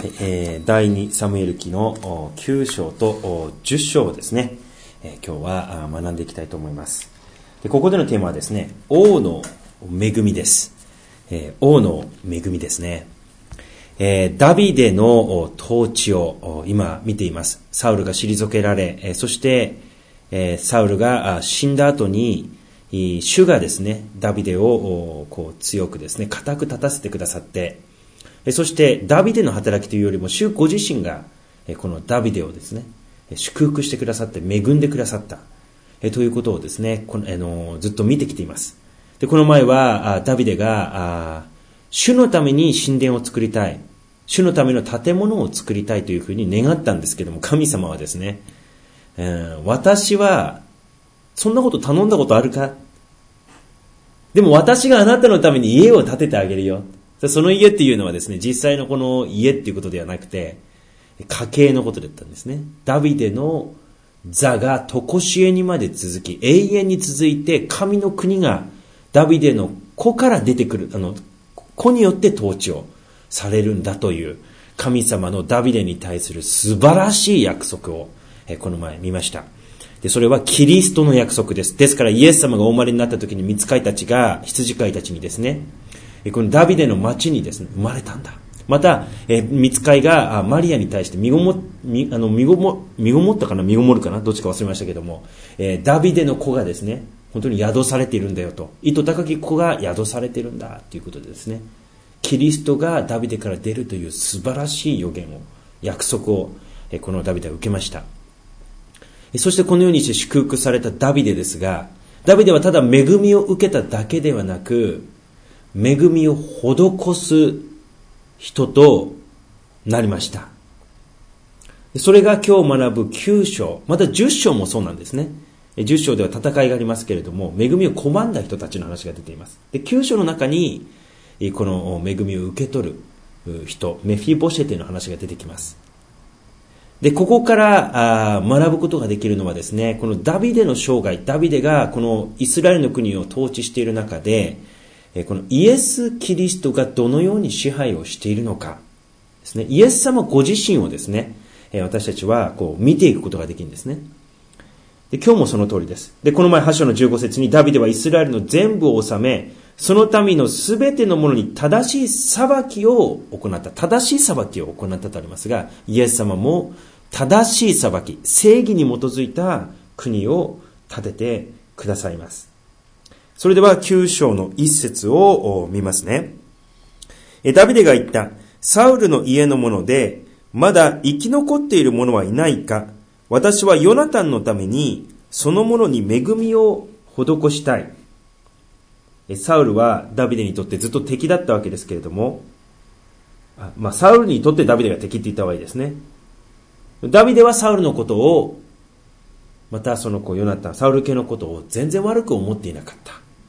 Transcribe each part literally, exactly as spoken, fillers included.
えー、第二サムエル記のきゅう章とじゅっ章をですね、えー、今日は学んでいきたいと思います。でここでのテーマはですね、王の恵みです。えー、王の恵みですね。えー、ダビデの統治を今見ています。サウルが退けられ、えー、そして、えー、サウルが死んだ後に主がですね、ダビデをこう強くですね、固く立たせてくださって、そしてダビデの働きというよりも主ご自身がこのダビデをですね、祝福してくださって恵んでくださったということをですね、このあのずっと見てきています。でこの前はダビデが主のために神殿を作りたい、主のための建物を作りたいというふうに願ったんですけども、神様はですね、えー、私はそんなこと頼んだことあるか？でも私があなたのために家を建ててあげるよ。その家っていうのはですね、実際のこの家っていうことではなくて、家系のことだったんですね。ダビデの座が常しえにまで続き、永遠に続いて、神の国がダビデの子から出てくる、あの、子によって統治をされるんだという神様のダビデに対する素晴らしい約束をこの前見ました。でそれはキリストの約束です。ですからイエス様がお生まれになった時に御使いたちが羊飼いたちにですね、このダビデの町にですね生まれたんだ。また御使いがマリアに対して身ごも身あの身ごも身ごもったかな身ごもるかなどっちか忘れましたけども、ダビデの子がですね本当に宿されているんだよと、糸高き子が宿されているんだということでですね、キリストがダビデから出るという素晴らしい予言を、約束をこのダビデは受けました。そしてこのようにして祝福されたダビデですが、ダビデはただ恵みを受けただけではなく、恵みを施す人となりました。それが今日学ぶきゅう章、またじゅっ章もそうなんですね。じゅっ章では戦いがありますけれども、恵みを拒んだ人たちの話が出ています。できゅう章の中にこの恵みを受け取る人、メフィボシェテの話が出てきます。でここからあ学ぶことができるのはですね、このダビデの生涯、ダビデがこのイスラエルの国を統治している中で、このイエス・キリストがどのように支配をしているのかですね、イエス様ご自身をですね、私たちはこう見ていくことができるんですね。で今日もその通りです。でこの前はち章のじゅうご節に、ダビデはイスラエルの全部を治め、その民のすべてのものに正しい裁きを行った、正しい裁きを行ったとありますが、イエス様も正しい裁き、正義に基づいた国を建ててくださいます。それではきゅう章の一節を見ますね。ダビデが言った。サウルの家の者でまだ生き残っている者はいないか。私はヨナタンのためにその者に恵みを施したい。サウルはダビデにとってずっと敵だったわけですけれども、あまあ、サウルにとってダビデが敵って言った方がいいですね。ダビデはサウルのことを、またその子ヨナタン、サウル家のことを全然悪く思っていなかった。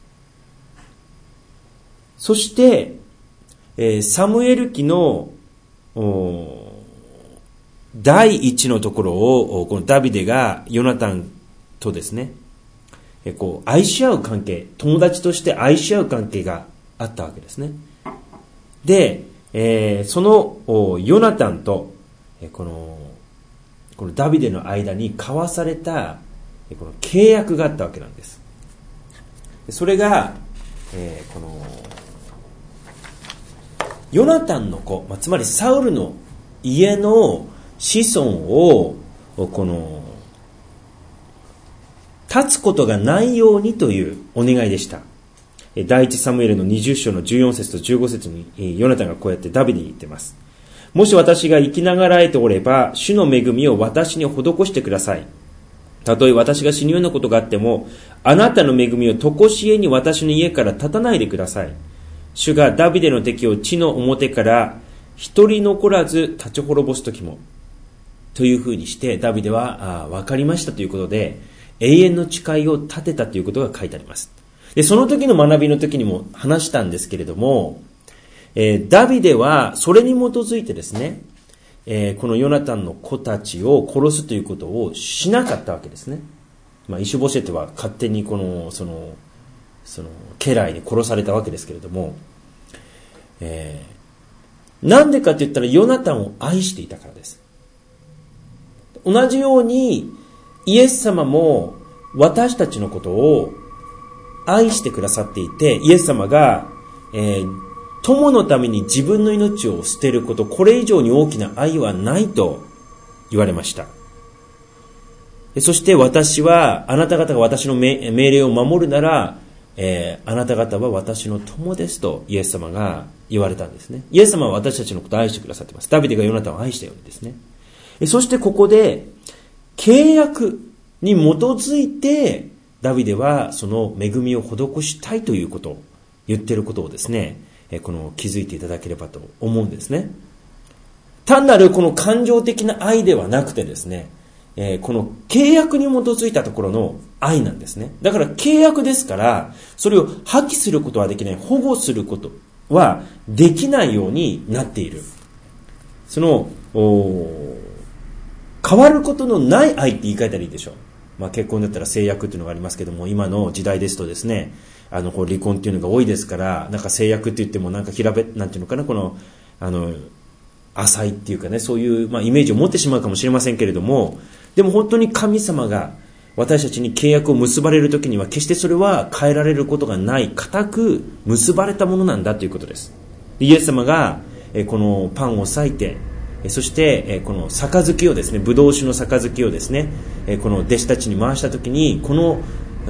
そして、えー、サムエル記の第一のところを、このダビデがヨナタンとですね、えー、こう愛し合う関係、友達として愛し合う関係があったわけですね。で、えー、そのヨナタンと、えー、このこのダビデの間に交わされたこの契約があったわけなんです。それが、えー、このヨナタンの子、まあ、つまりサウルの家の子孫をこの断つことがないようにというお願いでした。第一サムエルのにじゅう章のじゅうよん節とじゅうご節にヨナタンがこうやってダビデに言ってます。もし私が生きながらえておれば、主の恵みを私に施してください。たとえ私が死ぬようなことがあっても、あなたの恵みを常しえに私の家から立たないでください。主がダビデの敵を地の表から一人残らず立ち滅ぼすときも。というふうにして、ダビデは分かりましたということで、永遠の誓いを立てたということが書いてあります。で、その時の学びの時にも話したんですけれども、えー、ダビデはそれに基づいてですね、えー、このヨナタンの子たちを殺すということをしなかったわけですね。まあ、イシュボシェテは勝手にこのそのその家来に殺されたわけですけれども、えー、 なんでかって言ったらヨナタンを愛していたからです。同じようにイエス様も私たちのことを愛してくださっていて、イエス様が、えー、友のために自分の命を捨てること、これ以上に大きな愛はないと言われました。そして私は、あなた方が私の命令を守るなら、えー、あなた方は私の友ですとイエス様が言われたんですね。イエス様は私たちのことを愛してくださっています。ダビデがヨナタンを愛したようにですね。そしてここで契約に基づいてダビデはその恵みを施したいということを言っていることをですね、この気づいていただければと思うんですね。単なるこの感情的な愛ではなくてですね、えー、この契約に基づいたところの愛なんですね。だから契約ですから、それを破棄することはできない、保護することはできないようになっている。その、変わることのない愛って言い換えたらいいでしょう。まあ結婚だったら制約っていうのがありますけども、今の時代ですとですね、あの、こう離婚っていうのが多いですから、なんか制約って言ってもなんか平べ、なんていうのかな、この、あの、浅いっていうかね、そういう、まあ、イメージを持ってしまうかもしれませんけれども、でも本当に神様が私たちに契約を結ばれるときには決してそれは変えられることがない、固く結ばれたものなんだということです。イエス様がこのパンを裂いて、そしてこの杯をですね、ブドウ酒の杯をですね、この弟子たちに回したときに、この、うん、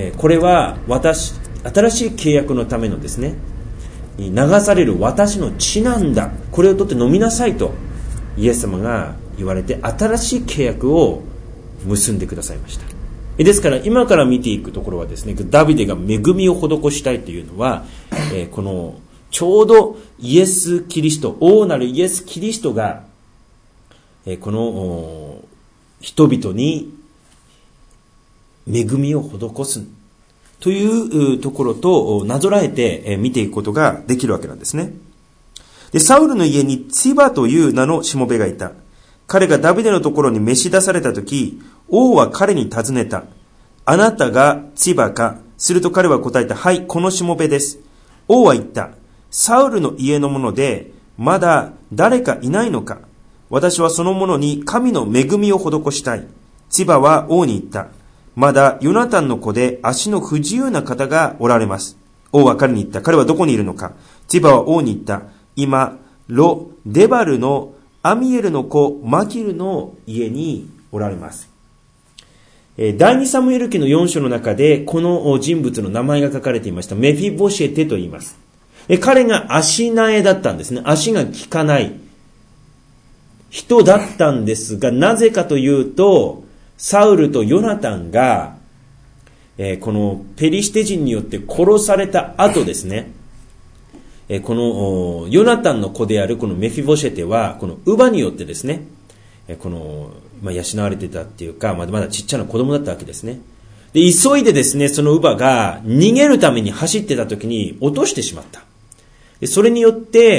これは私、新しい契約のためのですね、流される私の血なんだ、これを取って飲みなさいとイエス様が言われて、新しい契約を結んでくださいました。ですから今から見ていくところはですね、ダビデが恵みを施したいというのは、えー、このちょうどイエス・キリスト、王なるイエス・キリストが、えー、この人々に恵みを施すというところとなぞらえて見ていくことができるわけなんですね。で、サウルの家にツバという名のしもべがいた。彼がダビデのところに召し出されたとき、王は彼に尋ねた。あなたがツバか？すると彼は答えた。はい、このしもべです。王は言った。サウルの家の者で、まだ誰かいないのか？私はその者に神の恵みを施したい。ツバは王に言った。まだヨナタンの子で足の不自由な方がおられます。王は彼に言った。彼はどこにいるのか？ツバは王に言った。今、ロ・デバルのアミエルの子マキルの家におられます。第二サムエル記のよん章の中でこの人物の名前が書かれていました。メフィボシェテと言います。彼が足苗だったんですね。足が利かない人だったんですが、なぜかというと、サウルとヨナタンが、えー、このペリシテ人によって殺された後ですね、えー、このヨナタンの子であるこのメフィボシェテはこの乳母によってですね、えー、この、まあ、養われてたっていうか、まだまだちっちゃな子供だったわけですね。で、急いでですね、その乳母が逃げるために走ってた時に落としてしまった。で、それによって、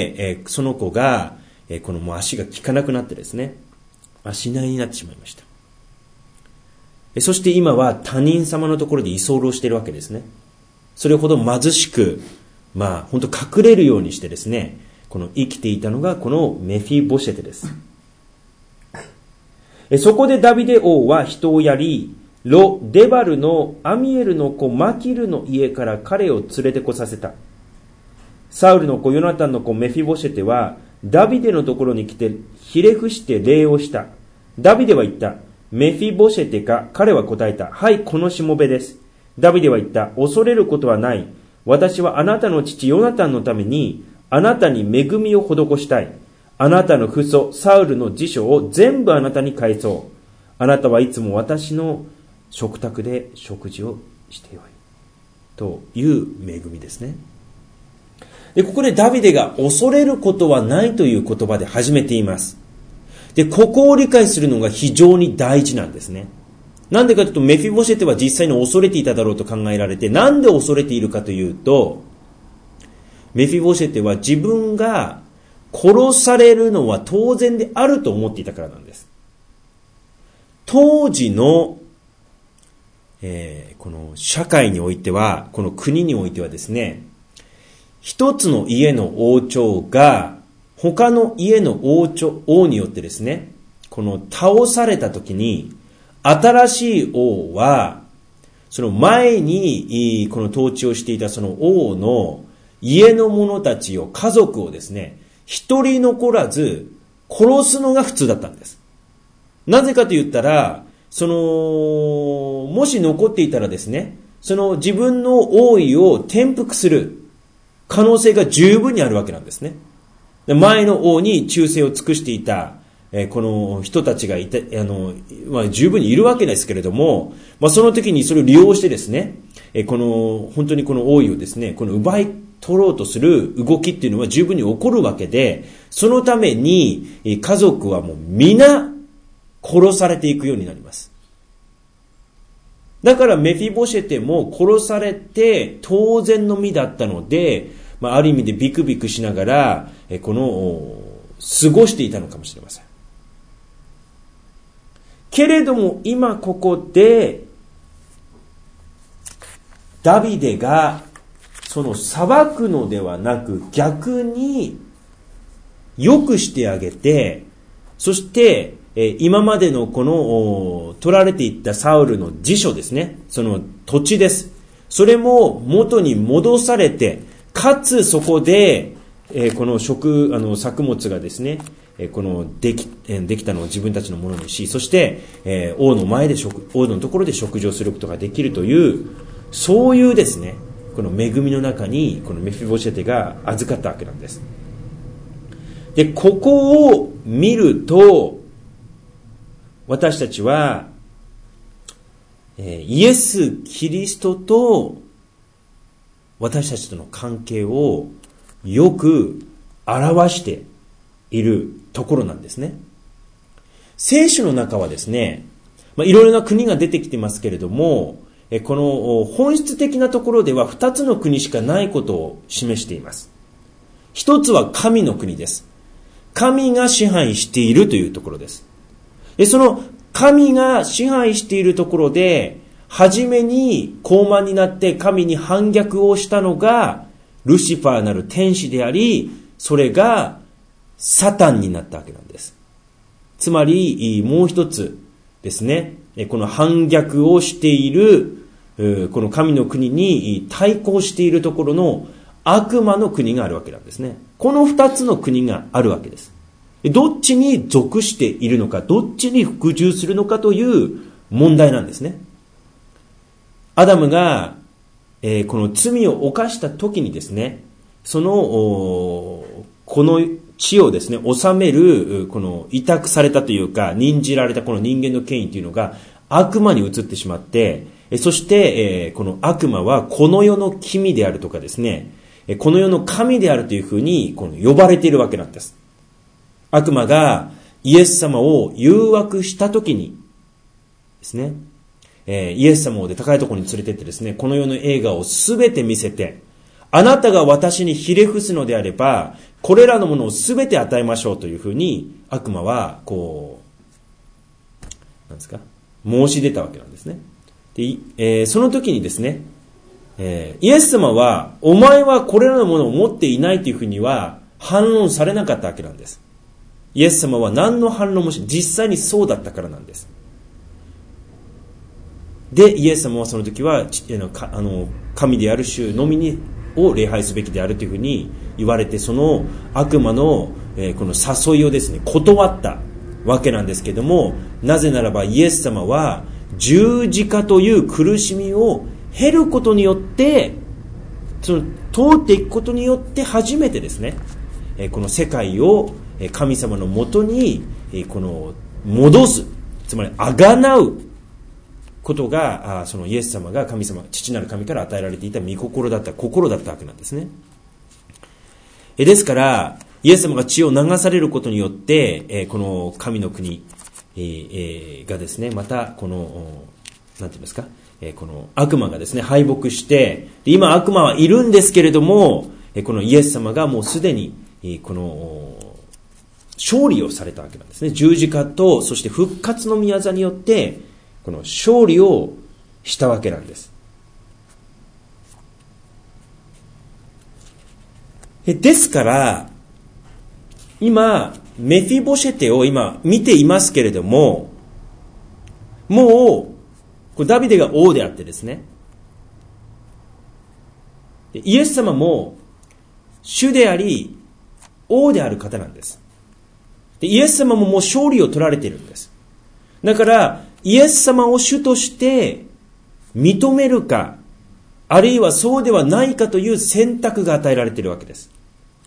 えー、その子が、えー、このもう足が効かなくなってですね、足苗になってしまいました。そして今は他人様のところで居候しているわけですね。それほど貧しく、まあ本当隠れるようにしてですね、この生きていたのがこのメフィボシェテです。そこでダビデ王は人をやり、ロ・デバルのアミエルの子マキルの家から彼を連れてこさせた。サウルの子ヨナタンの子メフィボシェテはダビデのところに来てひれ伏して礼をした。ダビデは言った。メフィボシェテか？彼は答えた。はい、このしもべです。ダビデは言った。恐れることはない。私はあなたの父ヨナタンのためにあなたに恵みを施したい。あなたの父祖サウルの辞書を全部あなたに返そう。あなたはいつも私の食卓で食事をしてよい。という恵みですね。で、ここでダビデが恐れることはないという言葉で始めています。で、ここを理解するのが非常に大事なんですね。なんでかというと、メフィボシェテは実際に恐れていただろうと考えられて、なんで恐れているかというと、メフィボシェテは自分が殺されるのは当然であると思っていたからなんです。当時の、えー、この社会においては、この国においてはですね、一つの家の王朝が他の家の王朝、王によってですね、この倒された時に、新しい王は、その前にこの統治をしていたその王の家の者たちを、家族をですね、一人残らず殺すのが普通だったんです。なぜかと言ったら、その、もし残っていたらですね、その自分の王位を転覆する可能性が十分にあるわけなんですね。前の王に忠誠を尽くしていた、えー、この人たちがいて、あの、まあ、十分にいるわけですけれども、まあ、その時にそれを利用してですね、えー、この、本当にこの王位をですね、この奪い取ろうとする動きっていうのは十分に起こるわけで、そのために、えー、家族はもう皆殺されていくようになります。だからメフィボシェテも殺されて当然の身だったので、まあ、ある意味でビクビクしながら、えー、この、過ごしていたのかもしれません。けれども今ここでダビデがその裁くのではなく逆に良くしてあげて、そして今までのこの取られていったサウルの辞書ですね、その土地です。それも元に戻されて、かつそこでこの食あの作物がですね、このできできたのを自分たちのものにし、そして、えー、王の前で食王のところで食事をすることができるという、そういうですね、この恵みの中にこのメフィボシェテが預かったわけなんです。で、ここを見ると私たちは、えー、イエス・キリストと私たちとの関係をよく表しているところなんですね。聖書の中はですね、まあ、いろいろな国が出てきてますけれども、この本質的なところでは二つの国しかないことを示しています。一つは神の国です。神が支配しているというところです。で、その神が支配しているところで、初めに高慢になって神に反逆をしたのがルシファーなる天使であり、それがサタンになったわけなんです。つまりもう一つですね、この反逆をしているこの神の国に対抗しているところの悪魔の国があるわけなんですね。この二つの国があるわけです。どっちに属しているのか、どっちに服従するのかという問題なんですね。アダムが、えー、この罪を犯した時にですね、そのこの地をですね治めるこの委託されたというか任じられたこの人間の権威というのが悪魔に移ってしまって、そして、えー、この悪魔はこの世の君であるとかですね、この世の神であるというふうにこの呼ばれているわけなんです。悪魔がイエス様を誘惑した時にですね、えー、イエス様をで高いところに連れてってですね、この世の映画をすべて見せて、あなたが私にひれ伏すのであれば、これらのものをすべて与えましょうというふうに悪魔はこうなんですか申し出たわけなんですね。で、えー、その時にですね、えー、イエス様はお前はこれらのものを持っていないというふうには反論されなかったわけなんです。イエス様は何の反論もし実際にそうだったからなんです。で、イエス様はその時はあの神である主のみにを礼拝すべきであるというふうに言われて、その悪魔の、えー、この誘いをですね断ったわけなんですけども、なぜならばイエス様は十字架という苦しみを経ることによって、その通っていくことによって初めてですね、えー、この世界を神様のもとに、えー、この戻す、つまりあがなうことが、そのイエス様が神様、父なる神から与えられていた御心だった、心だったわけなんですね。ですから、イエス様が血を流されることによって、この神の国がですね、またこの、なんていうんですか、この悪魔がですね、敗北して、今悪魔はいるんですけれども、このイエス様がもうすでに、この、勝利をされたわけなんですね。十字架と、そして復活の御業によって、この勝利をしたわけなんです。ですから今、メフィボシェテを今見ていますけれども、もう、これダビデが王であってですね、イエス様も主であり、王である方なんです。でイエス様ももう勝利を取られているんです。だから、イエス様を主として認めるか、あるいはそうではないかという選択が与えられているわけです。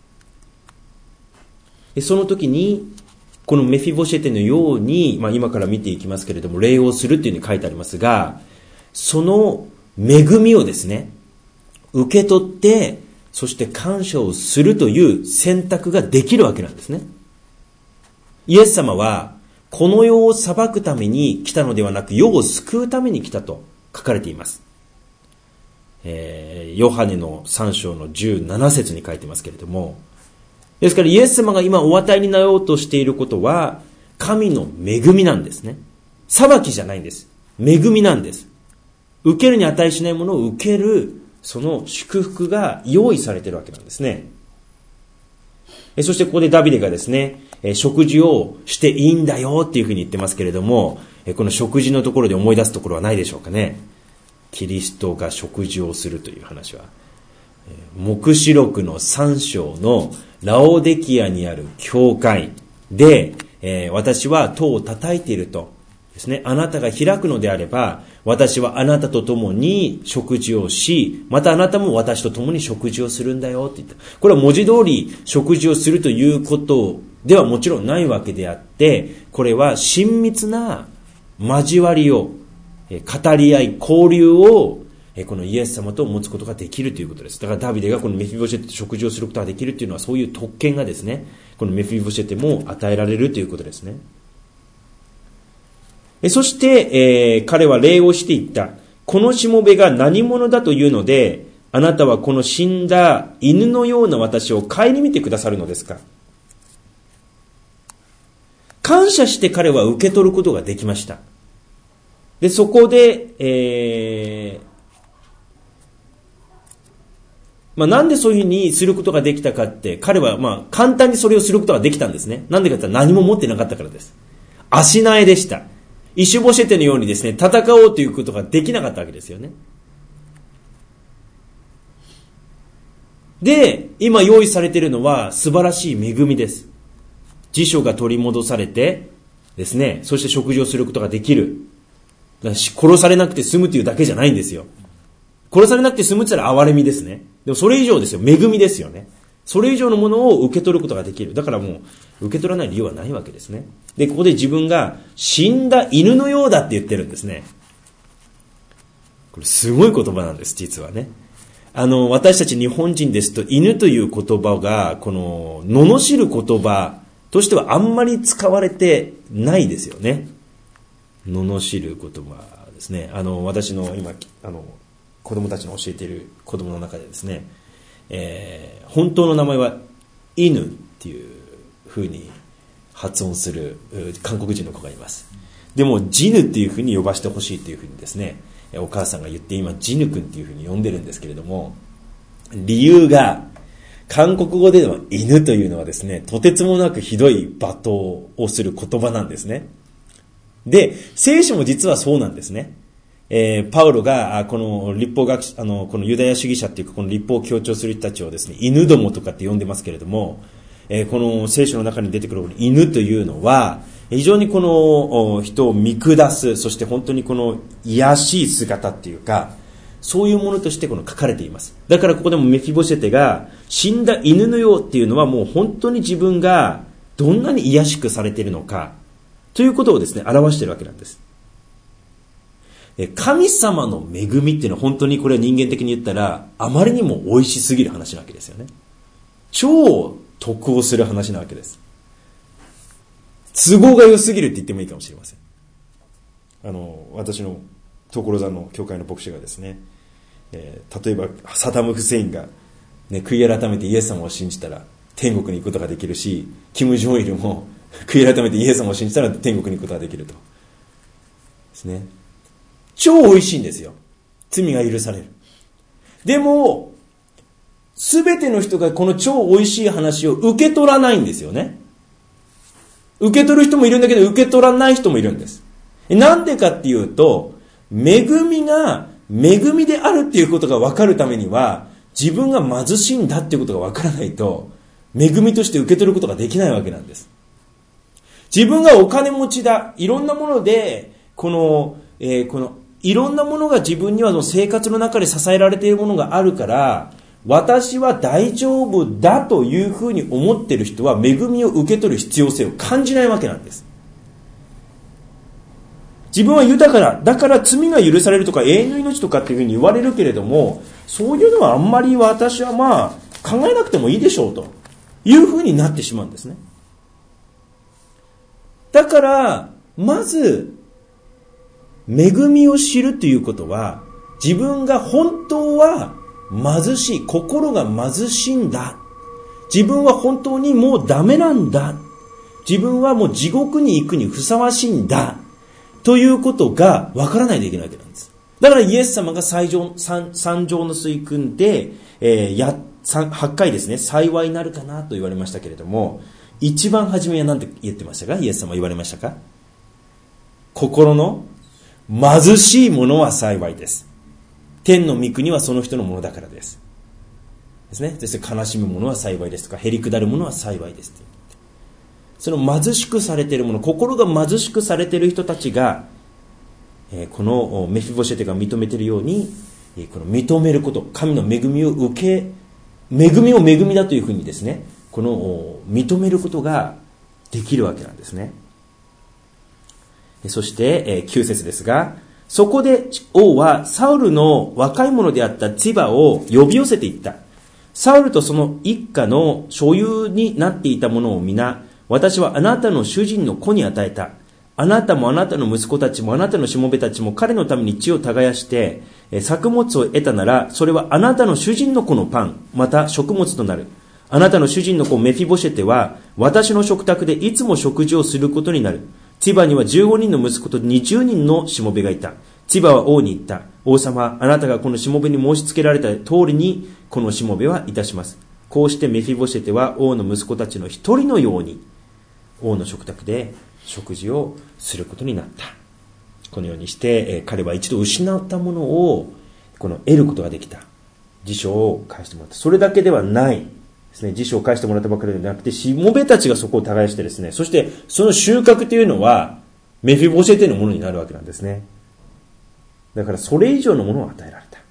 でその時に、このメフィボシェテのように、まあ今から見ていきますけれども、礼をするというふうに書いてありますが、その恵みをですね、受け取って、そして感謝をするという選択ができるわけなんですね。イエス様は、この世を裁くために来たのではなく、世を救うために来たと書かれています。えー、ヨハネのさん章のじゅうなな節に書いてますけれども、ですからイエス様が今お与えになろうとしていることは、神の恵みなんですね。裁きじゃないんです。恵みなんです。受けるに値しないものを受ける、その祝福が用意されているわけなんですね。そしてここでダビデがですね、食事をしていいんだよっていうふうに言ってますけれども、この食事のところで思い出すところはないでしょうかね。キリストが食事をするという話は、黙示録のさん章のラオデキアにある教会で、えー、私は戸を叩いているとですね、あなたが開くのであれば、私はあなたと共に食事をし、またあなたも私と共に食事をするんだよって言った。これは文字通り食事をするということではもちろんないわけであって、これは親密な交わりを、語り合い、交流をこのイエス様と持つことができるということです。だからダビデがこのメフィボシェテと食事をすることができるというのは、そういう特権がですね、このメフィボシェテも与えられるということですね。そして、えー、彼は礼をしていった。このしもべが何者だというので、あなたはこの死んだ犬のような私を顧みてくださるのですか。感謝して彼は受け取ることができました。で、そこで、えー、まあ、なんでそういうふうにすることができたかって、彼はまあ簡単にそれをすることができたんですね。なんでかって言ったら何も持ってなかったからです。足苗でした。イシュボシェテのようにですね、戦おうということができなかったわけですよね。で、今用意されているのは素晴らしい恵みです。辞書が取り戻されてですね、そして食事をすることができる。殺されなくて済むというだけじゃないんですよ。殺されなくて済むって言ったら憐れみですね。でもそれ以上ですよ。恵みですよね。それ以上のものを受け取ることができる。だからもう受け取らない理由はないわけですね。で、ここで自分が死んだ犬のようだって言ってるんですね。これすごい言葉なんです、実はね。あの、私たち日本人ですと犬という言葉が、この、罵る言葉としてはあんまり使われてないですよね。罵る言葉ですね。あの、私の今、あの、子供たちの教えている子供の中でですね、えー、本当の名前は犬っていう風に発音する韓国人の子がいます。でもジヌっていう風に呼ばせてほしいっていう風にですね、お母さんが言って今ジヌ君っていう風に呼んでるんですけれども、理由が韓国語での犬というのはですね、とてつもなくひどい罵倒をする言葉なんですね。で、聖書も実はそうなんですね。えー、パウロがこの立法学あのこのユダヤ主義者っていうかこの立法を強調する人たちをですね、犬どもとかって呼んでますけれども、えー、この聖書の中に出てくる犬というのは非常にこの人を見下す、そして本当にこの卑しい姿っていうか、そういうものとしてこの書かれています。だからここでもメフィボシェテが死んだ犬のようっていうのはもう本当に自分がどんなに卑しくされているのかということをですね、表しているわけなんです。神様の恵みっていうのは本当にこれは人間的に言ったらあまりにも美味しすぎる話なわけですよね。超得をする話なわけです。都合が良すぎるって言ってもいいかもしれません。あの私の所沢の教会の牧師がですね、えー、例えばサダム・フセインが、ね、悔い改めてイエス様を信じたら天国に行くことができるし、キム・ジョンイルも悔い改めてイエス様を信じたら天国に行くことができるとですね。超美味しいんですよ。罪が許される。でも、すべての人がこの超美味しい話を受け取らないんですよね。 受け取る人もいるんだけど、受け取らない人もいるんです。なんでかっていうと、恵みが恵みであるっていうことが分かるためには、自分が貧しいんだっていうことが分からないと、恵みとして受け取ることができないわけなんです。自分がお金持ちだ、いろんなもので、この、えー、この、いろんなものが自分にはの生活の中で支えられているものがあるから、私は大丈夫だというふうに思っている人は恵みを受け取る必要性を感じないわけなんです。自分は豊かだ、だから罪が許されるとか永遠の命とかっていうふうに言われるけれども、そういうのはあんまり私はまあ考えなくてもいいでしょうというふうになってしまうんですね。だからまず恵みを知るということは、自分が本当は貧しい、心が貧しいんだ、自分は本当にもうダメなんだ、自分はもう地獄に行くにふさわしいんだということが分からないといけないわけなんです。だからイエス様が最上三三条の水訓で、えー、やはちかいですね、幸いになるかなと言われましたけれども、一番初めは何て言ってましたか？イエス様は言われましたか？心の貧しいものは幸いです。天の御国はその人のものだからです。ですね。そして悲しむものは幸いですとか、へりくだるものは幸いですって。その貧しくされているもの、心が貧しくされている人たちが、えー、このメフィボシェテが認めているように、えー、この認めること、神の恵みを受け、恵みを恵みだというふうにですね、この認めることができるわけなんですね。そして、えー、きゅう節ですが、そこで王はサウルの若い者であったツィバを呼び寄せていった。サウルとその一家の所有になっていたものを皆、私はあなたの主人の子に与えた。あなたもあなたの息子たちもあなたのしもべたちも彼のために血を耕して作物を得たなら、それはあなたの主人の子のパン、また食物となる。あなたの主人の子メフィボシェテは私の食卓でいつも食事をすることになる。ツィバにはじゅうごにんの息子とにじゅうにんのしもべがいた。ツィバは王に言った。王様、あなたがこのしもべに申し付けられた通りにこのしもべはいたします。こうしてメフィボシェテは王の息子たちの一人のように王の食卓で食事をすることになった。このようにして、えー、彼は一度失ったものをこの得ることができた。辞書を返してもらった。それだけではないですね。辞書を返してもらったばかりではなくて、しもべたちがそこを耕してですね、そしてその収穫というのはメフィボシェテのものになるわけなんですね。だからそれ以上のものを与えられた。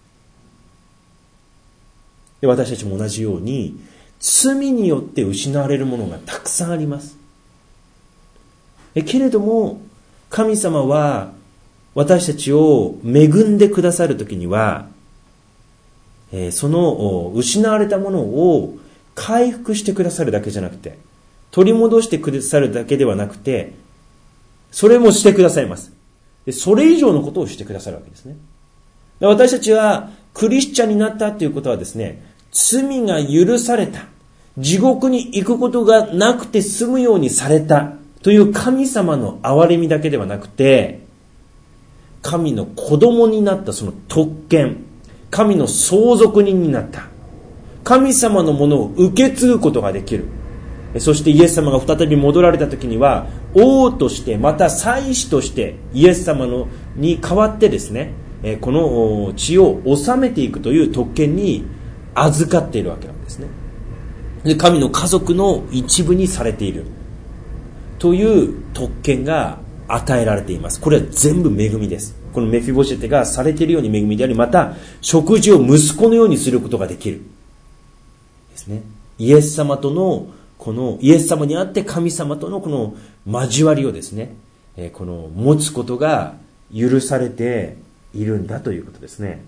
で、私たちも同じように罪によって失われるものがたくさんあります。えけれども神様は私たちを恵んでくださるときには、えー、その失われたものを回復してくださるだけじゃなくて、取り戻してくださるだけではなくて、それもしてくださいます。で、それ以上のことをしてくださるわけですね。で、私たちはクリスチャンになったということはですね、罪が許された、地獄に行くことがなくて済むようにされたという神様の憐れみだけではなくて、神の子供になったその特権、神の相続人になった、神様のものを受け継ぐことができる。そしてイエス様が再び戻られた時には、王としてまた祭司としてイエス様のに代わってですね、この地を治めていくという特権に預かっているわけなんですね。で、神の家族の一部にされているという特権が与えられています。これは全部恵みです。このメフィボシェテがされているように恵みであり、また食事を息子のようにすることができるですね。イエス様とのこのイエス様にあって神様とのこの交わりをですね、この持つことが許されているんだということですね。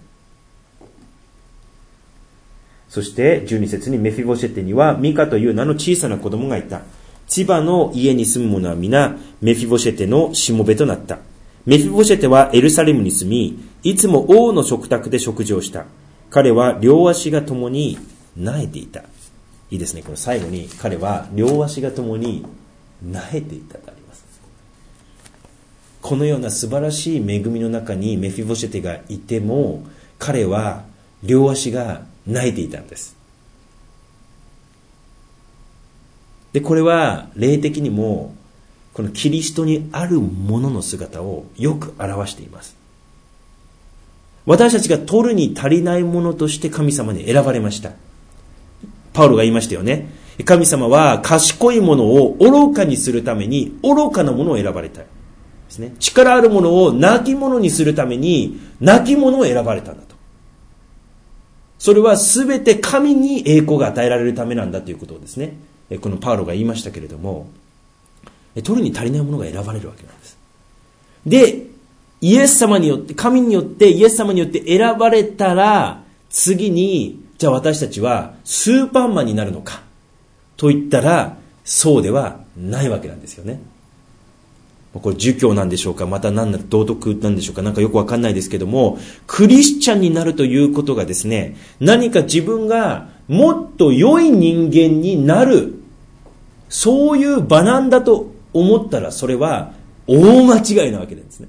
そしてじゅうに節にメフィボシェテにはミカという名の小さな子供がいた。千葉の家に住む者は皆メフィボシェテのしもべとなった。メフィボシェテはエルサレムに住み、いつも王の食卓で食事をした。彼は両足がともに苗えていた。いいですね。この最後に彼は両足がともに苗えていたとあります。このような素晴らしい恵みの中にメフィボシェテがいても、彼は両足が苗えていたんです。で、これは霊的にもこのキリストにあるものの姿をよく表しています。私たちが取るに足りないものとして神様に選ばれました。パウロが言いましたよね。神様は賢いものを愚かにするために愚かなものを選ばれたですね。力あるものを亡き者にするために亡き者を選ばれたんだと。それはすべて神に栄光が与えられるためなんだということをですね、このパウロが言いましたけれども、取るに足りないものが選ばれるわけなんです。で、イエス様によって、神によってイエス様によって選ばれたら、次に、じゃあ私たちはスーパーマンになるのかと言ったら、そうではないわけなんですよね。これ儒教なんでしょうか、また何だ道徳なんでしょうか、なんかよくわかんないですけども、クリスチャンになるということがですね、何か自分がもっと良い人間になる、そういう場なんだと思ったら、それは大間違いなわけなんですね。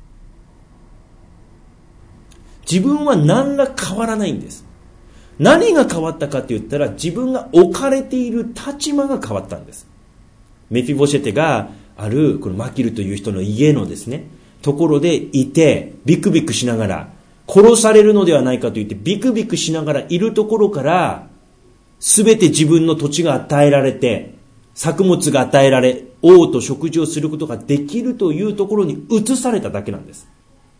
自分は何ら変わらないんです。何が変わったかって言ったら、自分が置かれている立場が変わったんです。メフィボシェテがあるこのマキルという人の家のですね、ところでいて、ビクビクしながら、殺されるのではないかと言ってビクビクしながらいるところから、すべて自分の土地が与えられて、作物が与えられ、王と食事をすることができるというところに移されただけなんです。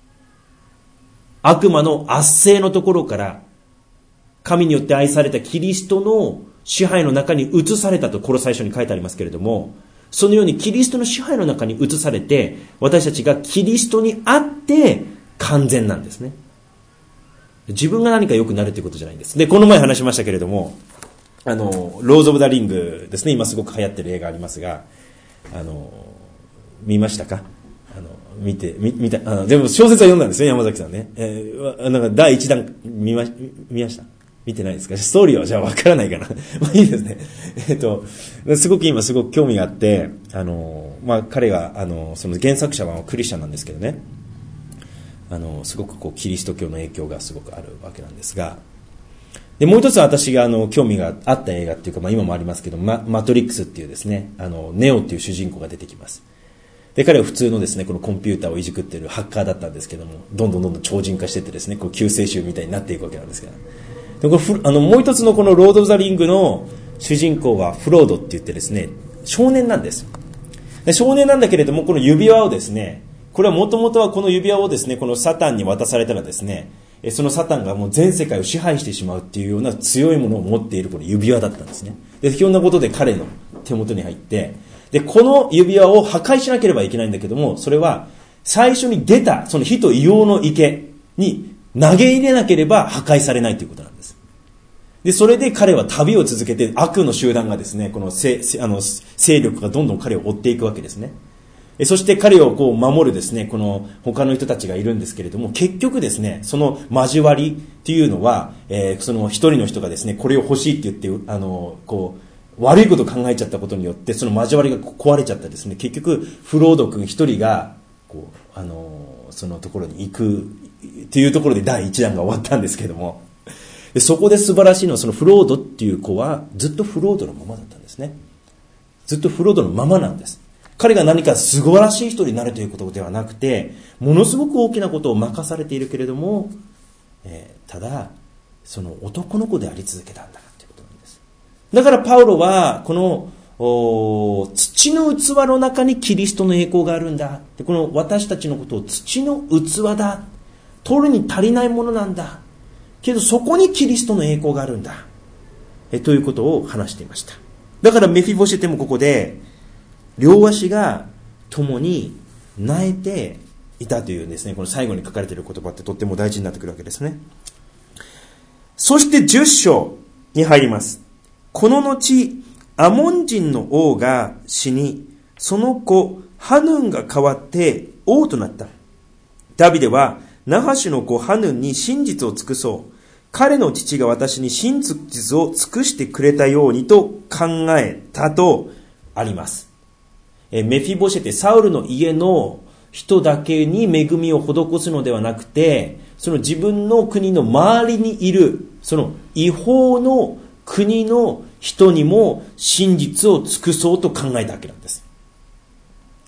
悪魔の圧政のところから、神によって愛されたキリストの支配の中に移されたと、この最初に書いてありますけれども、そのようにキリストの支配の中に移されて、私たちがキリストにあって完全なんですね。自分が何か良くなるということじゃないんです。で、この前話しましたけれども、あのローズ・オブ・ザ・リングですね、今すごく流行ってる映画ありますが、あの見ましたか？あの見てみ見たあのでも小説は読んだんですよ、山崎さんね。えー、なんか第一弾見ま見ました？見てないですか？ストーリーはじゃあわからないかな。まあいいですね。えっとすごく今すごく興味があって、あのまあ彼があのその原作者はクリスチャンなんですけどね、あのすごくこうキリスト教の影響がすごくあるわけなんですが。でもう一つ私があの興味があった映画っていうか、まあ、今もありますけど、マ, マトリックスっていうですね、あのネオっていう主人公が出てきます。で彼は普通のですね、このコンピューターをいじくっているハッカーだったんですけども、どんどんどんどん超人化していってですね、こう救世主みたいになっていくわけなんですが、でこれあのもう一つのこのロード・オブ・ザ・リングの主人公はフロードって言ってですね、少年なんです。で少年なんだけれども、この指輪をですね、これはもともとはこの指輪をですね、このサタンに渡されたらですね、そのサタンがもう全世界を支配してしまうっていうような強いものを持っているこの指輪だったんですね。で、ひょんなことで彼の手元に入って、で、この指輪を破壊しなければいけないんだけども、それは最初に出たその火と硫黄の池に投げ入れなければ破壊されないということなんです。で、それで彼は旅を続けて、悪の集団がですね、この勢、あの勢力がどんどん彼を追っていくわけですね。そして彼をこう守るですね、この他の人たちがいるんですけれども、結局ですね、その交わりっていうのは、えー、その一人の人がですね、これを欲しいって言って、あの、こう、悪いことを考えちゃったことによって、その交わりが壊れちゃったですね、結局、フロード君一人が、こう、あの、そのところに行くっていうところで第一弾が終わったんですけども、でそこで素晴らしいのは、そのフロードっていう子はずっとフロードのままだったんですね。ずっとフロードのままなんです。彼が何か素晴らしい人になるということではなくて、ものすごく大きなことを任されているけれども、えー、ただその男の子であり続けたんだということなんです。だからパウロはこの土の器の中にキリストの栄光があるんだ、でこの私たちのことを土の器だ、取るに足りないものなんだけど、そこにキリストの栄光があるんだ、えということを話していました。だからメフィボシェテもここで両足が共に萎えていたというですね、この最後に書かれている言葉ってとっても大事になってくるわけですね。そしてじゅっ章に入ります。この後アモン人の王が死に、その子ハヌンが代わって王となった。ダビデはナハシュの子ハヌンに真実を尽くそう、彼の父が私に真実を尽くしてくれたようにと考えたとあります。メフィボシェテ、サウルの家の人だけに恵みを施すのではなくて、その自分の国の周りにいるその違法の国の人にも真実を尽くそうと考えたわけなんです。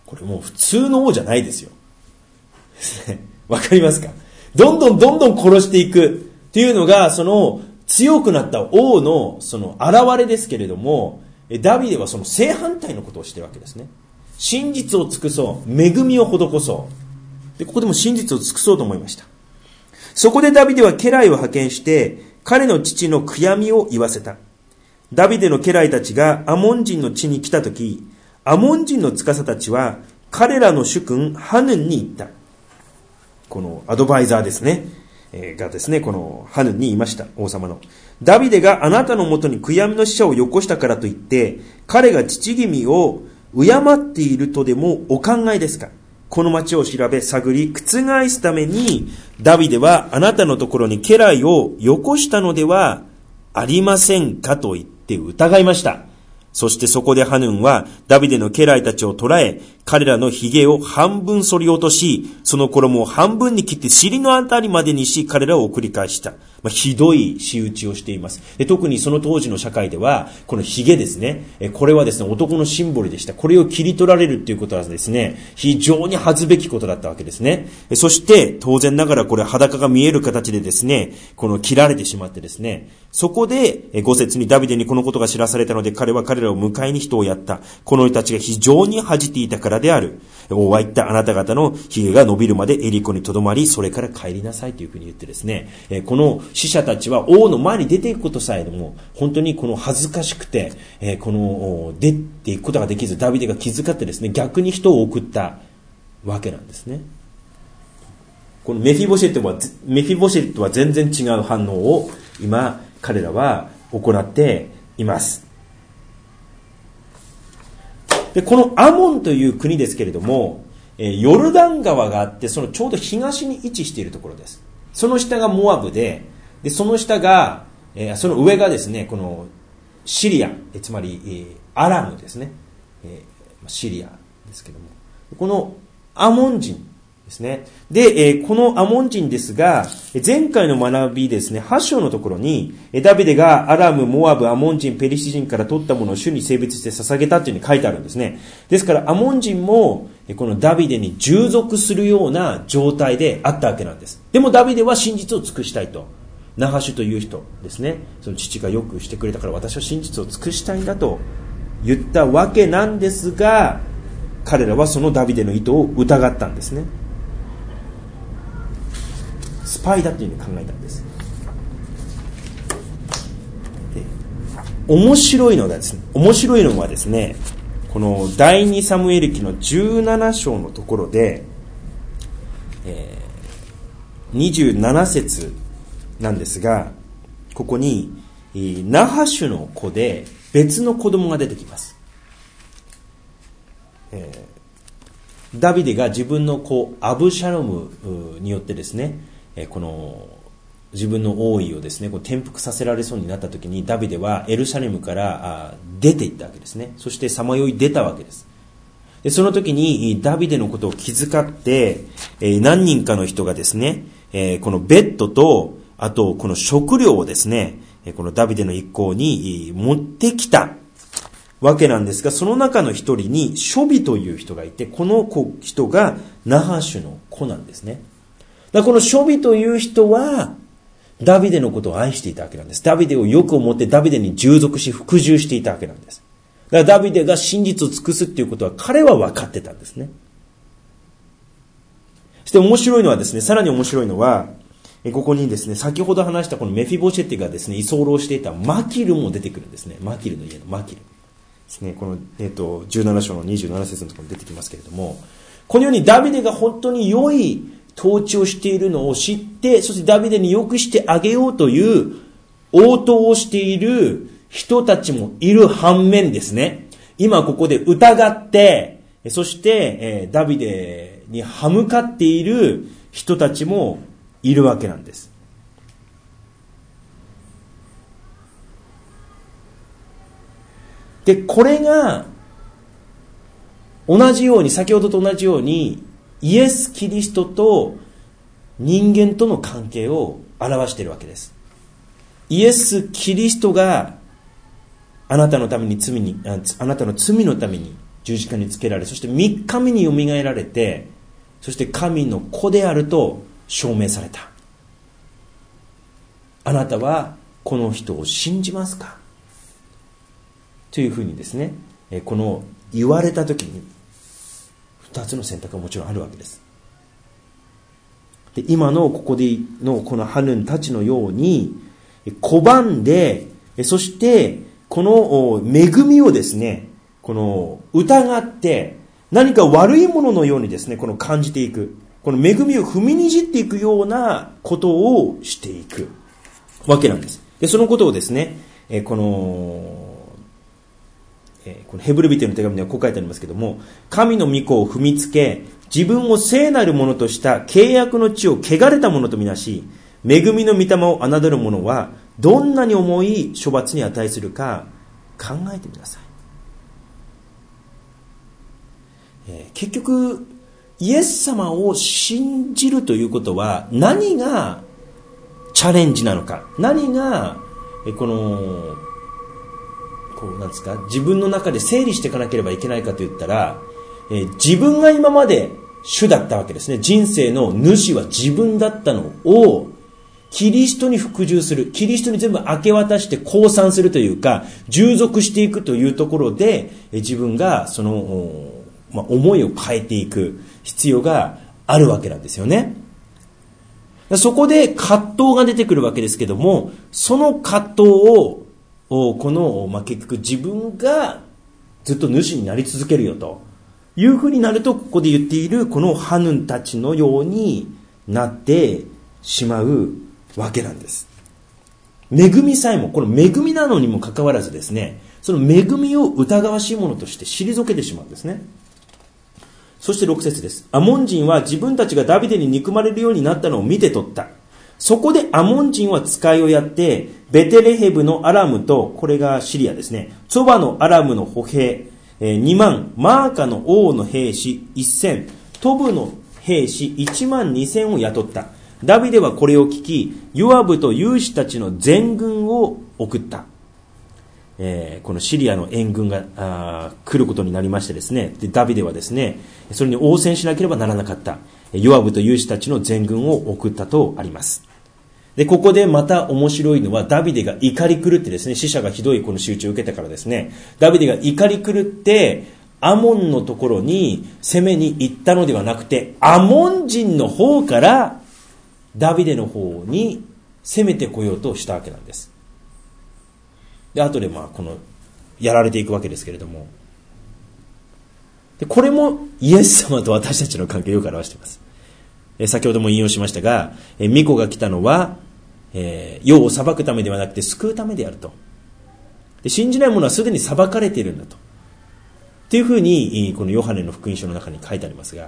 これもう普通の王じゃないですよ。わかりますか？どんどんどんどん殺していくっていうのが、その強くなった王のその現れですけれども、ダビデはその正反対のことをしているわけですね。真実を尽くそう。恵みを施そう。で、ここでも真実を尽くそうと思いました。そこでダビデは家来を派遣して、彼の父の悔やみを言わせた。ダビデの家来たちがアモン人の地に来たとき、アモン人の司たちは彼らの主君ハヌンに言った。このアドバイザーですね、えー、がですね、このハヌンに言いました。王様の。ダビデがあなたのもとに悔やみの使者をよこしたからといって、彼が父君を敬っているとでもお考えですか？この町を調べ探り覆すために、ダビデはあなたのところに家来をよこしたのではありませんかと言って疑いました。そしてそこでハヌンはダビデの家来たちを捕らえ、彼らの髭を半分剃り落とし、その衣を半分に切って尻のあたりまでにし、彼らを送り返した。まあ、ひどい仕打ちをしています。で、特にその当時の社会では、この髭ですね、これはですね、男のシンボルでした。これを切り取られるっていうことはですね、非常に恥ずべきことだったわけですね。そして、当然ながらこれ裸が見える形でですね、この切られてしまってですね、そこで、ご節にダビデにこのことが知らされたので、彼は彼らを迎えに人をやった。この人たちが非常に恥じていたからである。王は言った。あなた方の髭が伸びるまでエリコにとどまり、それから帰りなさいというふうに言ってですね、この死者たちは王の前に出ていくことさえも、本当にこの恥ずかしくて、この出ていくことができず、ダビデが気遣ってですね、逆に人を送ったわけなんですね。このメフィボシェットは、メフィボシェットは全然違う反応を今、彼らは行っています。で、このアモンという国ですけれども、ヨルダン川があって、そのちょうど東に位置しているところです。その下がモアブで、でその下が、その上がですね、このシリア、つまりアラムですね。シリアですけども、このアモン人ですね。で、このアモン人ですが、前回の学びですね、はち章のところに、ダビデがアラム、モアブ、アモン人、ペリシ人から取ったものを主に性別して捧げたというふうに書いてあるんですね。ですから、アモン人も、このダビデに従属するような状態であったわけなんです。でもダビデは真実を尽くしたいと。ナハシュという人ですね。その父がよくしてくれたから私は真実を尽くしたいんだと言ったわけなんですが、彼らはそのダビデの意図を疑ったんですね。スパイだというふうに考えたんです。で、面白いのがですね、面白いのはですね、この第二サムエル記のじゅうなな章のところで、えー、にじゅうなな節なんですが、ここにナハシュの子で別の子供が出てきます。えー、ダビデが自分の子アブシャロムによってですね、この自分の王位をですね、こう転覆させられそうになった時に、ダビデはエルサレムから出て行ったわけですね。そしてさまよい出たわけです。でその時にダビデのことを気遣って、何人かの人がですね、このベッドとあとこの食料をですね、このダビデの一行に持ってきたわけなんですが、その中の一人にショビという人がいて、この人がナハシュの子なんですね。だからこのショビという人はダビデのことを愛していたわけなんです。ダビデをよく思ってダビデに従属し服従していたわけなんです。だからダビデが真実を尽くすっていうことは彼は分かってたんですね。そして面白いのはですね、さらに面白いのは、ここにですね、先ほど話したこのメフィボシェテがですね、居候していたマキルも出てくるんですね。マキルの家のマキルですね。この、えっと、じゅうなな章のにじゅうなな節のところに出てきますけれども、このようにダビデが本当に良い統治をしているのを知って、そしてダビデに良くしてあげようという応答をしている人たちもいる反面ですね、今ここで疑って、そして、えー、ダビデに歯向かっている人たちもいるわけなんです。で、これが同じように、先ほどと同じようにイエス・キリストと人間との関係を表しているわけです。イエス・キリストがあなたのために罪に、あなたの罪のために十字架につけられ、そしてみっかめによみがえられて、そして神の子であると証明された。あなたはこの人を信じますかというふうにですね、この言われたときに二つの選択がもちろんあるわけです。で、今のここでのこのハヌンたちのように拒んで、そしてこの恵みをですね、この疑って何か悪いもののようにですね、この感じていく、この恵みを踏みにじっていくようなことをしていくわけなんです。で、そのことをですね、えこの、えこのヘブル人の手紙にはこう書いてありますけども、神の御子を踏みつけ、自分を聖なるものとした契約の地を汚れたものとみなし、恵みの御霊を侮る者はどんなに重い処罰に値するか考えてみなさい。えー、結局イエス様を信じるということは何がチャレンジなのか、何がえこのこうなんですか、自分の中で整理していかなければいけないかといったら、えー、自分が今まで主だったわけですね。人生の主は自分だったのをキリストに服従する、キリストに全部明け渡して降参するというか従属していくというところで、えー、自分がそのまあ、思いを変えていく必要があるわけなんですよね。そこで葛藤が出てくるわけですけども、その葛藤をこの、まあ、結局自分がずっと主になり続けるよというふうになると、ここで言っているこのハヌンたちのようになってしまうわけなんです。恵みさえも、この恵みなのにもかかわらずですね、その恵みを疑わしいものとして退けてしまうんですね。そしてろく節です。アモン人は自分たちがダビデに憎まれるようになったのを見て取った。そこでアモン人は使いをやって、ベテレヘブのアラムと、これがシリアですね、ツォバのアラムの歩兵にまん、マーカの王の兵士せん、トブの兵士いちまんにせんを雇った。ダビデはこれを聞き、ヨアブと勇士たちの全軍を送った。えー、このシリアの援軍があ来ることになりましてですね、でダビデはですね、それに応戦しなければならなかった。ヨアブと勇士たちの全軍を送ったとあります。で、ここでまた面白いのは、ダビデが怒り狂ってですね、死者がひどいこの仕打ちを受けたからですね、ダビデが怒り狂って、アモンのところに攻めに行ったのではなくて、アモン人の方からダビデの方に攻めてこようとしたわけなんです。で、後でまあこのやられていくわけですけれども、でこれもイエス様と私たちの関係をよく表しています。え先ほども引用しましたが、え御子が来たのは、えー、世を裁くためではなくて救うためであると。で信じない者はすでに裁かれているんだと。っていうふうにこのヨハネの福音書の中に書いてありますが、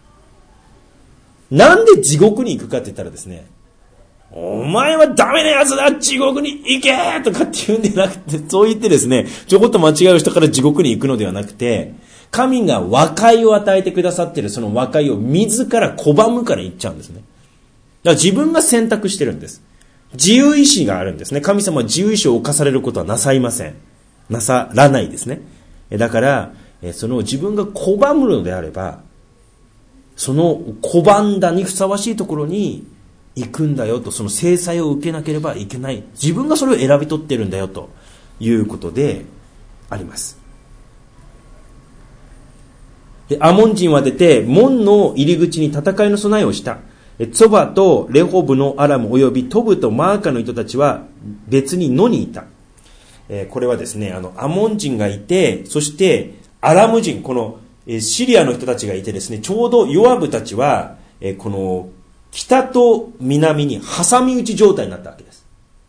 なんで地獄に行くかって言ったらですね、お前はダメなやつだ、地獄に行けとかって言うんではなくて、そう言ってですね、ちょこっと間違う人から地獄に行くのではなくて、神が和解を与えてくださっているその和解を自ら拒むから行っちゃうんですね。だから自分が選択してるんです。自由意志があるんですね。神様は自由意志を犯されることはなさいません。なさらないですね。だから、その自分が拒むのであれば、その拒んだにふさわしいところに行くんだよと、その制裁を受けなければいけない。自分がそれを選び取ってるんだよということであります。でアモン人は出て、門の入り口に戦いの備えをした。ツォバとレホブのアラム及びトブとマーカの人たちは別に野にいた。えー、これはですね、あのアモン人がいて、そしてアラム人、このシリアの人たちがいてですね、ちょうどヨアブたちは、えー、この北と南に挟み撃ち状態になったわけです。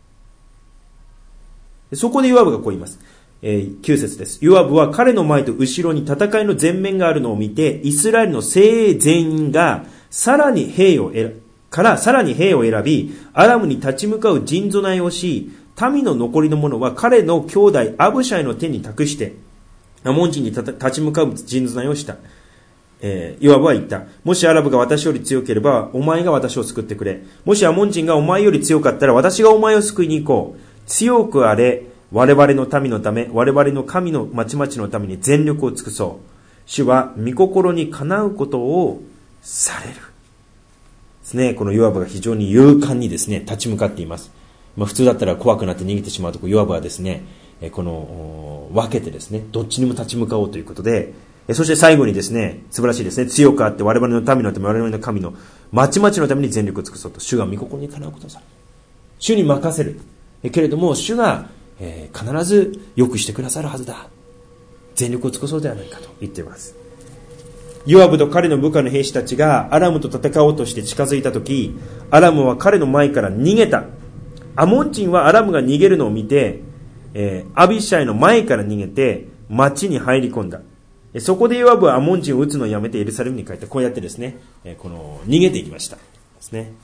そこでヨアブがこう言います。えー、きゅう節です。ヨアブは彼の前と後ろに戦いの前面があるのを見て、イスラエルの精鋭全員がさらに兵を選からさらに兵を選び、アラムに立ち向かう陣備えをし、民の残りの者は彼の兄弟アブシャイの手に託して、アモン人に立ち向かう陣備えをした。えー、ヨアブは言った。もしアラブが私より強ければ、お前が私を救ってくれ。もしアモン人がお前より強かったら、私がお前を救いに行こう。強くあれ、我々の民のため、我々の神の町々のために全力を尽くそう。 主は御心にかなうことをされる。ですね。このヨアブが非常に勇敢にですね、立ち向かっています。まあ、普通だったら怖くなって逃げてしまうところ、ヨアブはですね、この分けてですね、どっちにも立ち向かおうということで、そして最後にですね、素晴らしいですね、強くあって我々の民のため、我々の神のまちまちのために全力を尽くそうと、主が御心にかなうことをされる。主に任せる。けれども主が、えー、必ず良くしてくださるはずだ。全力を尽くそうではないかと言っています。ヨアブと彼の部下の兵士たちがアラムと戦おうとして近づいたとき、アラムは彼の前から逃げた。アモン人はアラムが逃げるのを見て、えー、アビシャイの前から逃げて町に入り込んだ。そこでヨアブはアモン人を撃つのをやめてエルサレムに帰った。こうやってですね、えー、この逃げていきましたですね。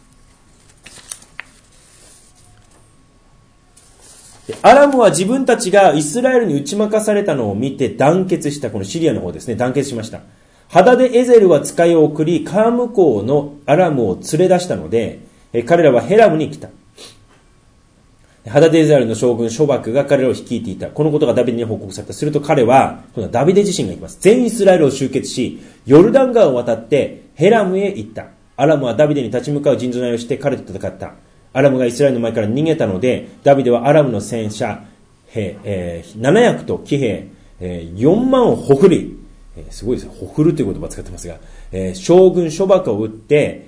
アラムは自分たちがイスラエルに打ち負かされたのを見て団結した。このシリアの方ですね、団結しました。ハダデエゼルは使いを送り、川向こうのアラムを連れ出したので、えー、彼らはヘラムに来た。ハダデザールの将軍ショバクが彼らを率いていた。このことがダビデに報告された。すると彼は、今度はダビデ自身が行きます。全イスラエルを集結し、ヨルダン川を渡ってヘラムへ行った。アラムはダビデに立ち向かう陣備をして彼と戦った。アラムがイスラエルの前から逃げたので、ダビデはアラムの戦車、えー、ななひゃくと騎兵、えー、よんまんをほふり、えー、すごいですね。ほふるという言葉を使ってますが、えー、将軍ショバクを撃って、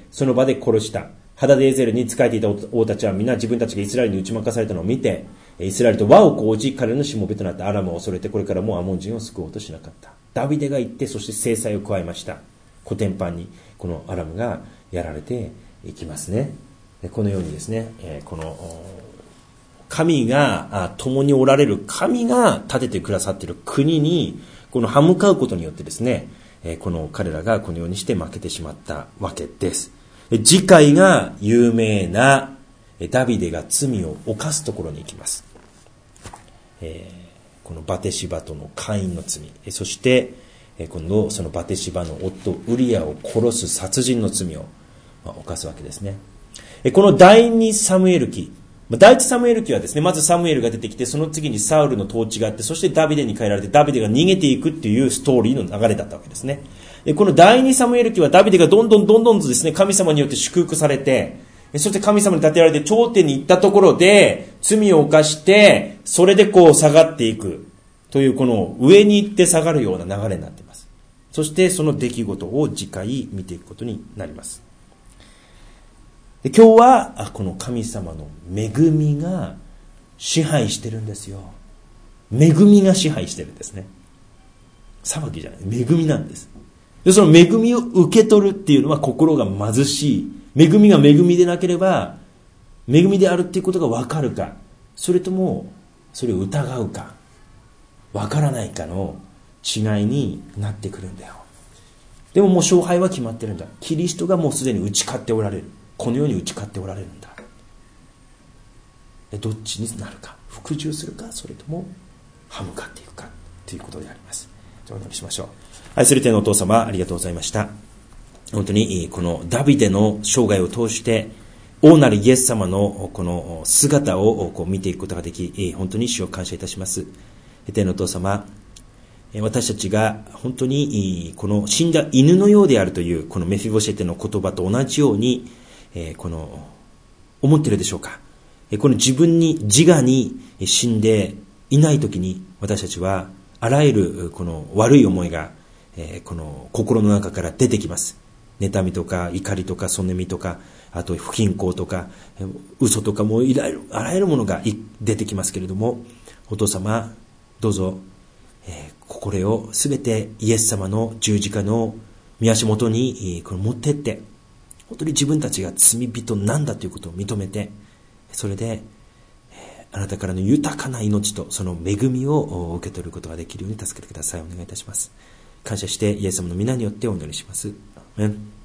その場で殺した。ハダデエゼルに仕えていた王たちは皆自分たちがイスラエルに打ち負かされたのを見て、イスラエルと和を講じ、彼らのしもべとなったアラムを恐れて、これからもうアモン人を救おうとしなかった。ダビデが行って、そして制裁を加えました。コテンパンにこのアラムがやられていきますね。このようにですね、この神が共におられる神が立ててくださっている国にこの歯向かうことによってですね、この彼らがこのようにして負けてしまったわけです。次回が有名なダビデが罪を犯すところに行きます。えー、このバテシバとの姦淫の罪、そして今度そのバテシバの夫ウリアを殺す殺人の罪を犯すわけですね。この第二サムエル記、第一サムエル記はですね、まずサムエルが出てきて、その次にサウルの統治があって、そしてダビデに変えられて、ダビデが逃げていくっていうストーリーの流れだったわけですね。この第二サムエル記はダビデがどんどんどんどんとですね、神様によって祝福されて、そして神様に立てられて頂点に行ったところで、罪を犯して、それでこう下がっていくという、この上に行って下がるような流れになっています。そしてその出来事を次回見ていくことになります。で今日はこの神様の恵みが支配してるんですよ。恵みが支配してるんですね。裁きじゃない、恵みなんです。でその恵みを受け取るっていうのは心が貧しい。恵みが恵みでなければ、恵みであるっていうことが分かるか、それともそれを疑うか、分からないかの違いになってくるんだよ。でももう勝敗は決まってるんだ。キリストがもうすでに打ち勝っておられる。このように打ち勝っておられるんだ。でどっちになるか、服従するか、それとも歯向かっていくかということであります。お祈りしましょう。愛する天のお父様、ありがとうございました。本当にこのダビデの生涯を通して王なるイエス様のこの姿をこう見ていくことができ、本当に主を感謝いたします。天のお父様、私たちが本当にこの死んだ犬のようであるというこのメフィボシェテの言葉と同じようにこの思っているでしょうか。この自分に自我に死んでいないときに、私たちはあらゆるこの悪い思いがこの心の中から出てきます。妬みとか怒りとかそねみとか、あと不均衡とか嘘とか、もういらゆるあらゆるものが出てきますけれども、お父様どうぞ、えー、これをすべてイエス様の十字架の御足元にこれ持ってって、本当に自分たちが罪人なんだということを認めて、それで、えー、あなたからの豊かな命とその恵みを受け取ることができるように助けてください。お願いいたします。感謝してイエス様の皆によってお祈りします。アーメン。